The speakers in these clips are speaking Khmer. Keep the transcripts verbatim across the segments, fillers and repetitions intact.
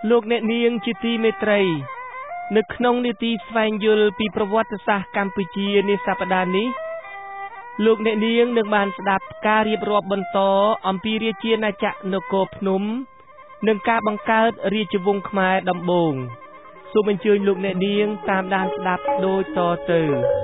លោកអ្នកនាងជាទីមេត្រីនៅក្នុងនីតិស្វែងយល់ពីប្រវត្តិសាស្ត្រកម្ពុជានាសប្តាហ៍នេះលោកអ្នកនាងនឹងបានស្ដាប់ការរៀបរាប់បន្តអំពីរាជាណាចក្រនគរភ្នំនិងការបង្កើតរាជវង្សខ្មែរដំបូងសូមអញ្ជើញលោកអ្នកនាងតាមដានស្ដាប់ដូចតទៅ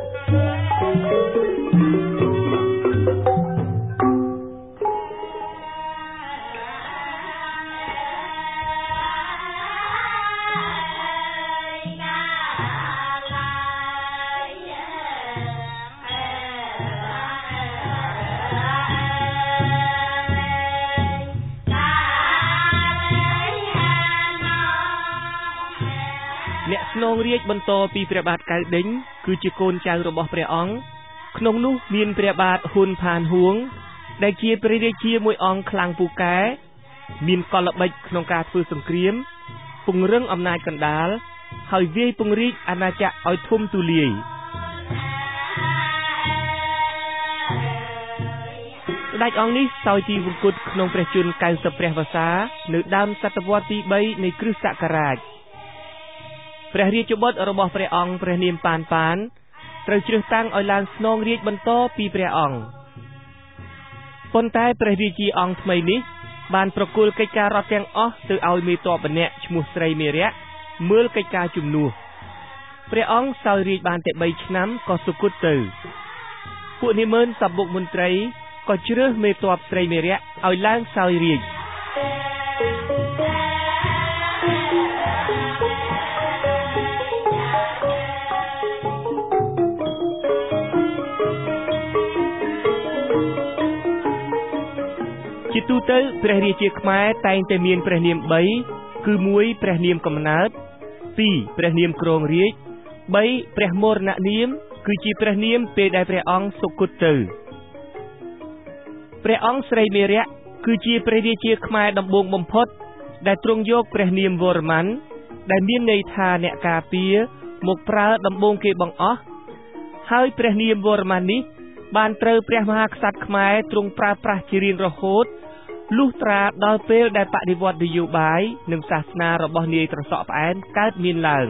ស្នងរាជបន្តពីព្រះបាទកៅឌិញគឺជាកូនចៅរបស់ព្រះអង្គក្នុងនោះមានព្រះបាទហ៊ុនផានហួងដែលជាព្រះរាជាមួយអង្គខ្លាំងពូកែមានកលល្បិចក្នុងការធ្វើសង្គ្រាមពង្រឹងអំណាចកណ្ដាលហើយវាយពង្រីកអាណាចក្រឲ្យធំទូលាយស្ដេចអង្គនេះសោយទីវង្គតក្នុងព្រះជន្មកៅសិបព្រះវស្សានៅដើមសតវត្សទីបីនៃគ្រិស្តសករាជព្រះរាជបុត្ររបស់ព្រះអង្គព្រះនាមប៉ានប៉ានត្រូវជ្រើសតាំងឲ្យឡើងស្នងរាជបន្តពីព្រះអង្គប៉ុន្តែព្រះរាជាអង្គថ្មីនេះបានប្រគល់កិច្ចការរដ្ឋទាំងអស់ទៅឲ្យមេទ័ពម្នាក់ឈ្មោះស្រីមេរៈមើលកិច្ចការជំនួសព្រះអង្គសោយរាជបានតែបីឆ្នាំក៏សុគតទៅពួកនាម៉ឺនសបុកមន្ត្រីក៏ជ្រើសមេទ័ពស្រីមេរៈឲ្យឡើងសោយរាជជាទូទៅព្រះរាជាខ្មែរតែងតែមានព្រះនាមបីគឺមួយព្រះនាមកំណើតពីរព្រះនាមគ្រងរាជបីព្រះមរណនាមគឺជាព្រះនាមពេលដែលព្រះអង្គសុគតទៅព្រះអង្គស្រីមេរៈគឺជាព្រះរាជាខ្មែរដំបូងបំផុតដែលទ្រង់យកព្រះនាមវរ្ម័នដែលមានន័យថាអ្នកការពារមកប្រើដំបូងគេបង្អស់ហើយព្រះនាមវរ្ម័ននេះបានត្រូវព្រះមហាក្សត្រខ្មែរទ្រង់ប្រើប្រាស់ជារៀងរហូតលុះត្រាដល់ពេលដែលបដិវត្តនយោបាយនិងសាសនារបស់នាយត្រសក់ផ្អែមកើតមានឡើង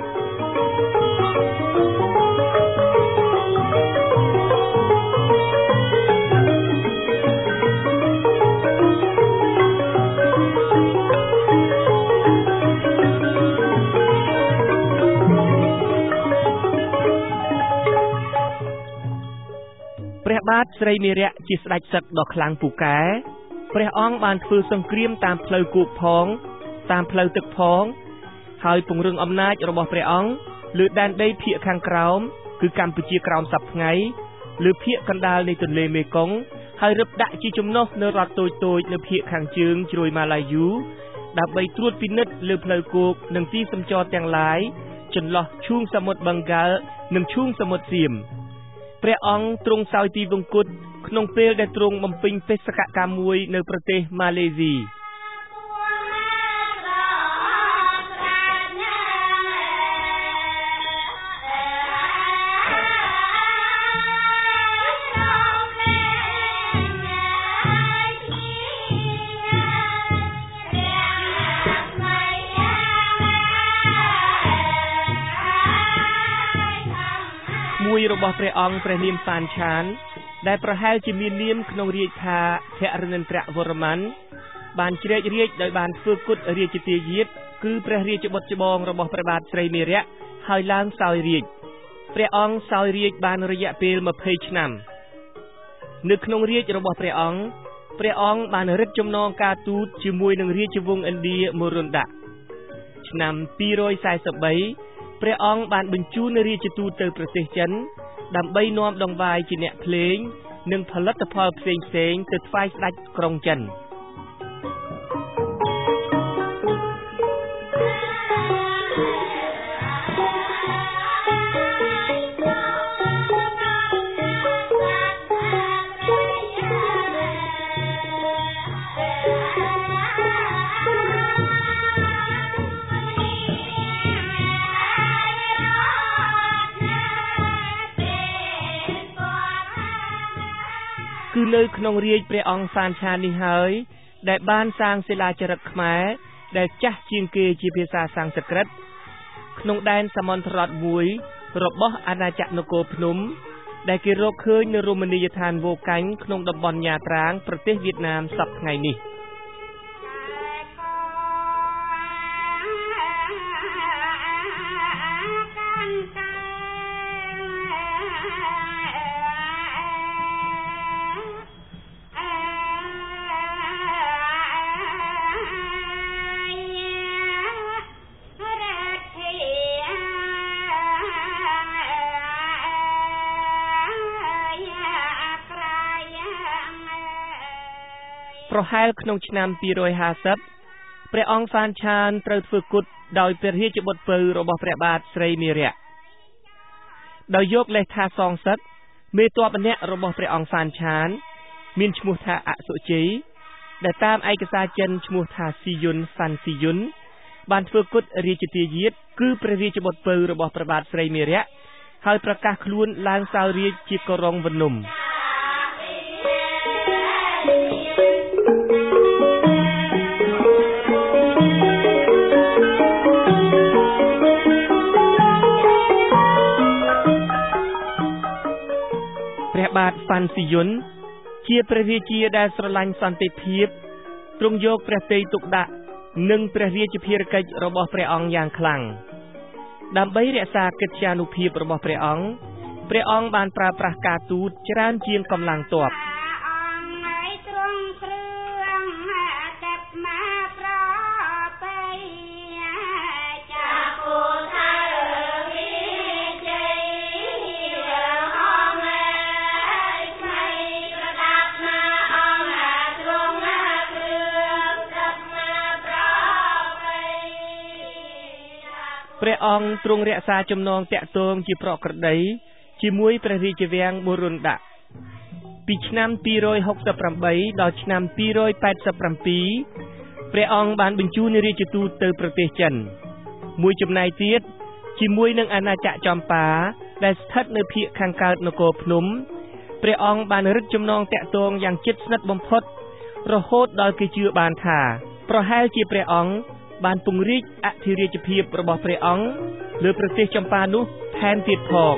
ព្រះបាទស្រីមេរៈជាស្ដេចសឹកដ៏ខ្លាំងពូកែព្រះអង្គបានធ្វើសង្គ្រាមតាមផ្លូវគោកផងតាមផ្លូវទឹកផងហើយពង្រឹងអំណាចរបស់ព្រះអង្គលើដែនដីភាគខាងក្រោមគឺកម្ពុជាក្រោមសព្វថ្ងៃលើភាគកណ្ដាលនៃទន្លេមេគង្គហើយរឹបដាក់ជាចំណុះនៅរដ្ឋតូចតូចនៅភាគខាងជើងជ្រោយម៉ាឡាយូដើម្បីត្រួតពិនិត្យលើផ្លូវគោកនិងទីសម្ចរទាំងឡាយចន្លោះឈូងសមុទ្របង់ហ្គាល់និងឈូងសមុទ្រសៀមព្រះអង្គទ្រង់សោយទីវង្គតក្នុងពេលដែលទ្រង់បំពេញបេសកកម្មមួយនៅប្រទេសម៉ាឡេស៊ីមួយរបស់ព្រះអង្គព្រះនាមប៉ានឆានដែលប្រហែលជាមាននាមក្នុងរាជថាភរិន្ទ្រវរ្ម័នបានជ្រែករាជដោយបានធ្វើគុតរាជទាយាទគឺព្រះរាជបុត្រច្បងរបស់ព្រះបាទស្រីមេរៈហើយឡើងសោយរាជព្រះអង្គសោយរាជបានរយៈពេលម្ភៃឆ្នាំនៅក្នុងរាជរបស់ព្រះអង្គព្រះអង្គបានរឹតចំណងការទូតជាមួយនឹងរាជវង្សឥណ្ឌាមរុណ្ឌៈឆ្នាំពីររយសែសិបបីព្រះអង្គបានបញ្ជូនរាជទូតទៅប្រទេសចិនដើម្បីនាំដង្វាយជាអ្នកភ្លេងនិងផលិតផលផ្សេងៗទៅថ្វាយស្ដេចក្រុងចិនគឺនៅក្នុងរាជព្រះអង្គសានឆាននេះហើយដែលបានសាងសិលាចារឹកខ្មែរដែលចាស់ជាងគេជាភាសាសំស្ក្រឹតក្នុងដែនសមន្តរដ្ឋមួយរបស់អាណាចក្រនគរភ្នំដែលគេរកឃើញនៅរមណីយដ្ឋានវូកាញ់ក្នុងតំបន់ញ៉ាត្រាងប្រទេសវៀតណាមសប្តាហ៍ថ្ងៃនេះប្រហែលក្នុងឆ្នាំពីររយហាសិបព្រះអង្គហ្វានឆានត្រូវធ្វើគុតដោយព្រះរាជបុត្រពៅរបស់ព្រះបាទស្រីមេរៈដោយយកលេសថាសងសឹកមេទ័ពម្នាក់របស់ព្រះអង្គហ្វានឆានមានឈ្មោះថាអសុជ័យដែលតាមឯកសារចិនឈ្មោះថាស៊ីយុនហ្វាន់ស៊ីយុនបានធ្វើគុតរាជទាយាទគឺព្រះរាជបុត្រពៅរបស់ព្រះបាទស្រីមេរៈហើយប្រកាសខ្លួនឡើងសោយរាជជាកុរ៉ុងវនុំព្រះបាទហ្វាន់ស៊ីយុនជាព្រះរាជាដែលស្រឡាញ់សន្តិភាពទ្រង់យកព្រះទ័យទុកដាក់និងព្រះរាជភារកិច្ចរបស់ព្រះអង្គយ៉ាងខ្លាំងដើម្បីរក្សាកិត្យានុភាពរបស់ព្រះអង្គព្រះអង្គបានប្រើប្រាស់ការទូតច្រើនជាងកម្លាំងទ័ពព្រះអង្គទ្រង់រក្សាចំណងតាក់ទងជាប្រក្រតីជាមួយព្រះរាជវាំងប៊ូរុនដាក់ពីឆ្នាំពីររយហុកសិបប្រាំបីដល់ឆ្នាំពីររយប៉ែតសិបប្រាំពីរព្រះអង្គបានបញ្ជូនរាជទូតទៅប្រទេសចិនមួយចំណែកទៀតជាមួយនឹងអាណាចក្រចម្ប៉ាដែលស្ថិតនៅភាគខាងកើតនគរភ្នំព្រះអង្គបានរឹតចំណងតាក់ទងយ៉ាងជិតស្និទ្ធបំផុតរហូតដល់គេជឿបានថាប្រហែលជាព្រះអង្គបានពង្រីកអធិរាជភាពរបស់ព្រះអង្គលើប្រទេសចម្ប៉ានោះថែមទៀតផង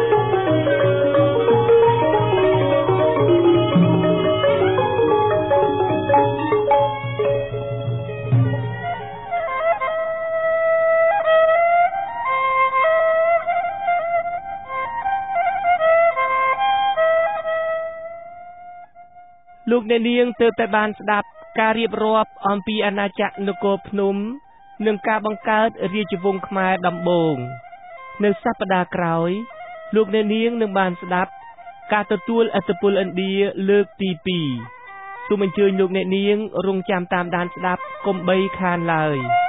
លោកអ្នកនាងទើបតែបានស្ដាប់ការរៀបរាប់អំពីអាណាចក្រនគរភ្នំនិងការបង្កើតរាជវង្សខ្មែរដំបូងនៅសប្តាហ៍ក្រោយលោកអ្នកនាងនឹងបានស្ដាប់ការទទួលឥទ្ធិពលឥណ្ឌាលើកទីពីរសូមអញ្ជើញលោកអ្នកនាងរងចាំតាមដានស្ដាប់កុំបីខានឡើយ